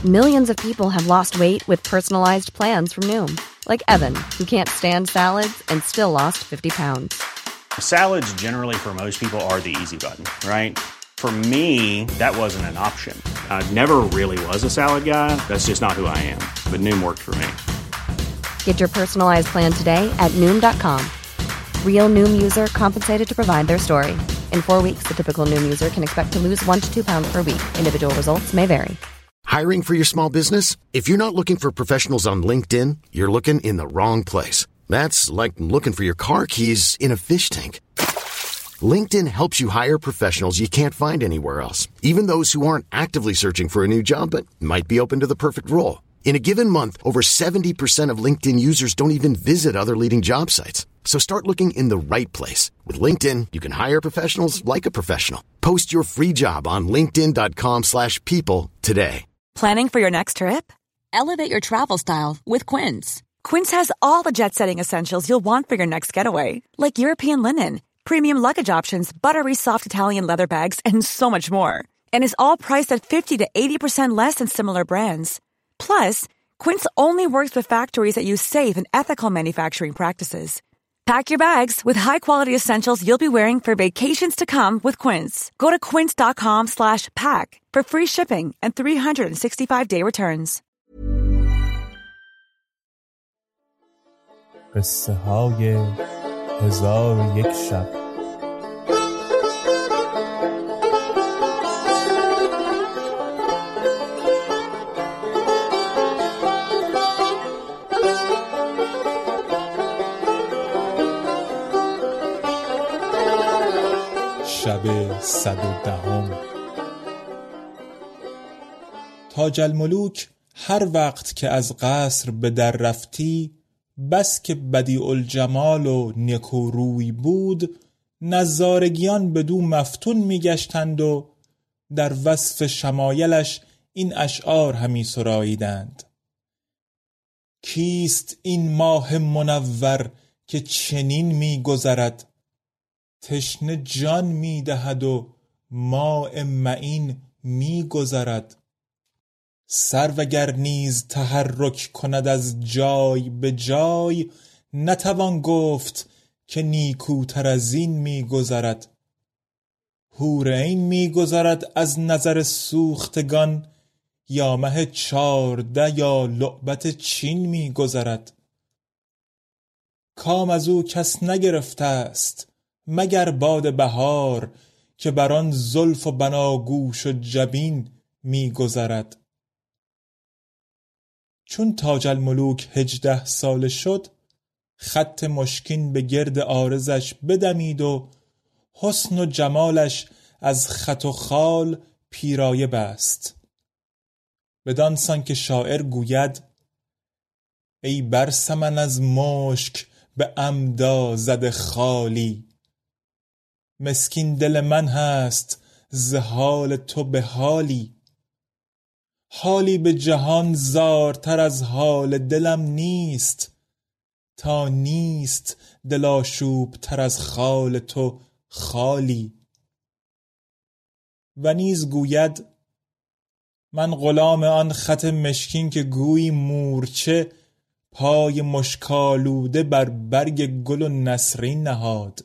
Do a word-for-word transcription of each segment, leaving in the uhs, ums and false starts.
Millions of people have lost weight with personalized plans from Noom. Like Evan, who can't stand salads and still lost fifty pounds. Salads generally for most people are the easy button, right? For me, that wasn't an option. I never really was a salad guy. That's just not who I am. But Noom worked for me. Get your personalized plan today at Noom dot com. Real Noom user compensated to provide their story. In four weeks, the typical Noom user can expect to lose one to two pounds per week. Individual results may vary. Hiring for your small business? If you're not looking for professionals on LinkedIn, you're looking in the wrong place. That's like looking for your car keys in a fish tank. LinkedIn helps you hire professionals you can't find anywhere else, even those who aren't actively searching for a new job but might be open to the perfect role. In a given month, over seventy percent of LinkedIn users don't even visit other leading job sites. So start looking in the right place. With LinkedIn, you can hire professionals like a professional. Post your free job on linkedin dot com slash people today. Planning for your next trip? Elevate your travel style with Quince. Quince has all the jet-setting essentials you'll want for your next getaway, like European linen, premium luggage options, buttery soft Italian leather bags, and so much more. And is all priced at fifty to eighty percent less than similar brands. Plus, Quince only works with factories that use safe and ethical manufacturing practices. Pack your bags with high-quality essentials you'll be wearing for vacations to come with Quince. Go to quince dot com slash pack for free shipping and three sixty-five day returns. قصه های هزار و یک شب. شب صد و دهم. تاج الملوک هر وقت که از قصر به در رفتی، بس که بدیع الجمال و نکوروی بود، نظارگیان بدو مفتون میگشتند و در وصف شمایلش این اشعار همی سراییدند: کیست این ماه منور که چنین میگذرد، تشنه جان میدهد و ماء معین میگذرد. سر وگر نیز تحرک کند از جای به جای، نتوان گفت که نیکوتر از این میگذرد. حور عین میگذرد از نظر سوختگان، یا مه چارده یا لعبت چین میگذرد. کام از او کس نگرفته است مگر باد بهار، که بران زلف و بناگوش و جبین میگذرد. چون تاج الملوک هجده ساله شد، خط مشکین به گرد عارضش بدمید و حسن و جمالش از خط و خال پیرایه بست. بدان سان که شاعر گوید: ای برسمن از مشک به عمدا زده خالی، مسکین دل من هست ز حال تو به حالی. حالی به جهان زارتر از حال دلم نیست، تا نیست دل آشوب تر از خال تو خالی. و نیز گوید: من غلام آن خط مشکین که گویی مورچه پای مشکالوده بر برگ گل و نسرین نهاد.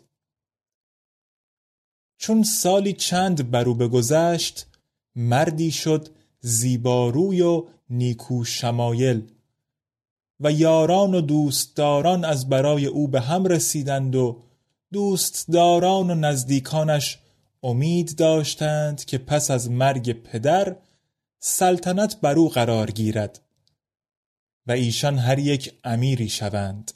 چون سالی چند برو بگذشت، مردی شد زیباروی و نیکو شمایل، و یاران و دوستداران از برای او به هم رسیدند و دوستداران و نزدیکانش امید داشتند که پس از مرگ پدر سلطنت بر او قرار گیرد و ایشان هر یک امیری شوند.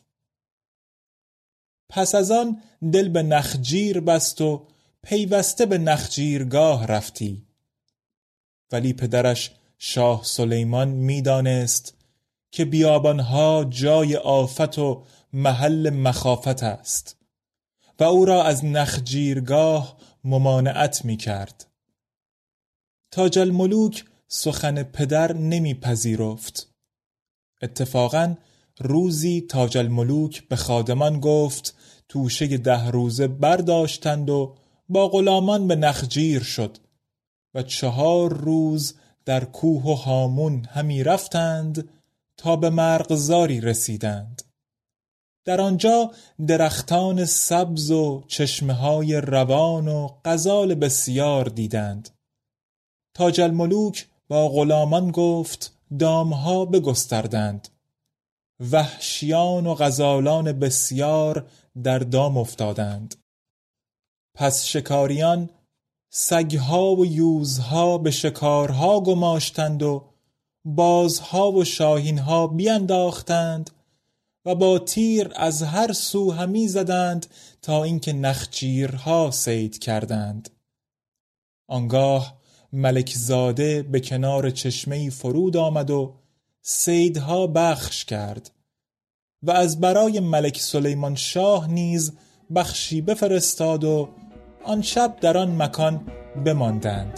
پس از آن دل به نخجیر بست و پیوسته به نخجیرگاه رفتی. ولی پدرش شاه سلیمان میدانست که بیابانها جای آفت و محل مخافت است و او را از نخجیرگاه ممانعت می کرد. تاج الملوک سخن پدر نمی پذیرفت. اتفاقاً روزی تاج الملوک به خادمان گفت توشه ده روزه برداشتند و با غلامان به نخجیر شد و چهار روز در کوه و هامون همی رفتند تا به مرغزاری رسیدند. در آنجا درختان سبز و چشمه‌های روان و غزال بسیار دیدند. تاج الملوک با غلامان گفت دامها بگستردند. وحشیان و غزالان بسیار در دام افتادند. پس شکاریان سگها و یوزها به شکارها گماشتند و بازها و شاهینها بینداختند و با تیر از هر سو همی زدند تا اینکه نخچیرها صید کردند. آنگاه ملک زاده به کنار چشمه‌ای فرود آمد و صیدها بخش کرد و از برای ملک سلیمان شاه نیز بخشی بفرستاد و آن شب در آن مکان بماندند.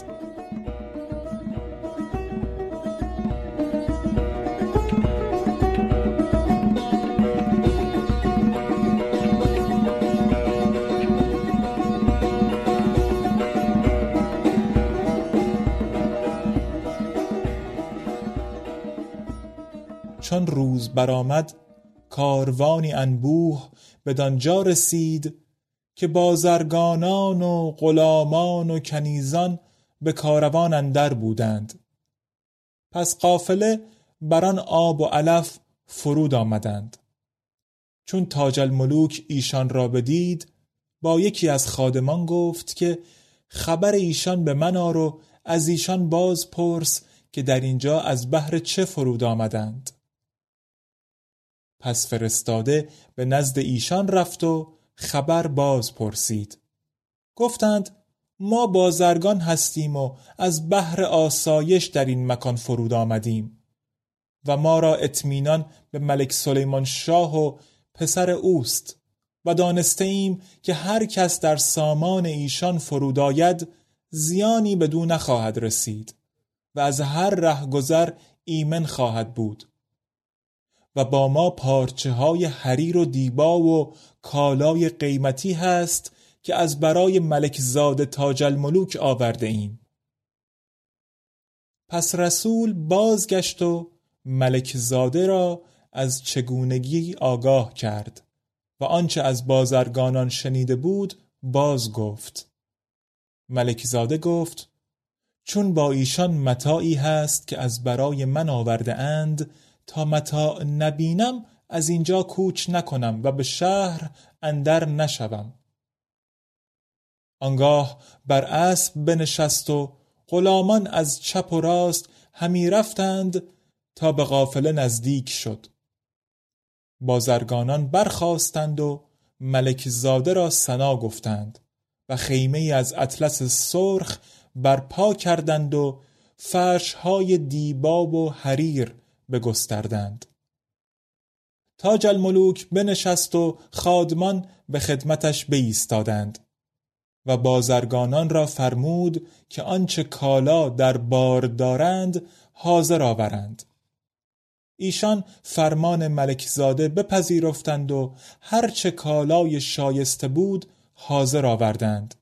چون روز برآمد کاروانی انبوه بدانجا رسید که بازرگانان و غلامان و کنیزان به کاروان اندر بودند. پس قافله بران آب و علف فرود آمدند. چون تاج الملوک ایشان را بدید با یکی از خادمان گفت که خبر ایشان به من آر و از ایشان باز پرس که در اینجا از بهر چه فرود آمدند. پس فرستاده به نزد ایشان رفت و خبر باز پرسید. گفتند ما بازرگان هستیم و از بهر آسایش در این مکان فرود آمدیم و ما را اطمینان به ملک سلیمان شاه و پسر اوست و دانسته ایم که هر کس در سامان ایشان فرود آید زیانی بدو نخواهد رسید و از هر رهگذر ایمن خواهد بود و با ما پارچه های حریر و دیبا و کالای قیمتی هست که از برای ملک زاده تاج الملوک آورده ایم. پس رسول بازگشت و ملک زاده را از چگونگی آگاه کرد و آنچه از بازرگانان شنیده بود باز گفت. ملک زاده گفت چون با ایشان متاعی هست که از برای من آورده اند تا متاع نبینم از اینجا کوچ نکنم و به شهر اندر نشوم. آنگاه بر اسب بنشست و غلامان از چپ و راست همی رفتند تا به قافله نزدیک شد. بازرگانان برخاستند و ملک زاده را ثنا گفتند و خیمه از اطلس سرخ برپا کردند و فرش‌های دیبا و حریر بگستردند. تاج الملوک بنشست و خادمان به خدمتش بایستادند و بازرگانان را فرمود که آنچه کالا در بار دارند حاضر آورند. ایشان فرمان ملک زاده بپذیرفتند و هرچه کالای شایسته بود حاضر آوردند.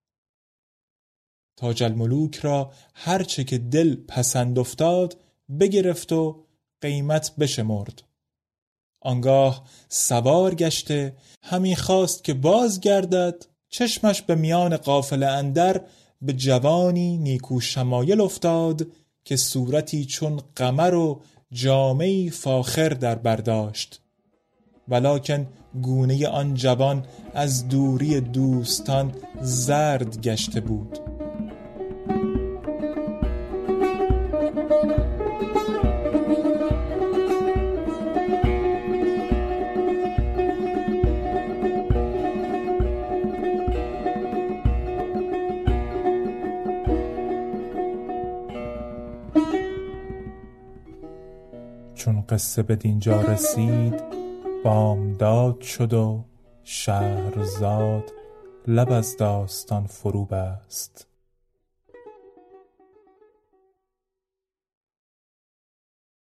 تاج الملوک را هرچه که دل پسند افتاد بگرفت و قیمت بشمرد. آنگاه سوار گشته همی خواست که باز گردد، چشمش به میان قافله اندر به جوانی نیکو شمایل افتاد که صورتی چون قمر و جامه‌ای فاخر در برداشت، ولکن گونه آن جوان از دوری دوستان زرد گشته بود. چون قصه به دینجا رسید بامداد شد و شهرزاد لب از داستان فرو بست.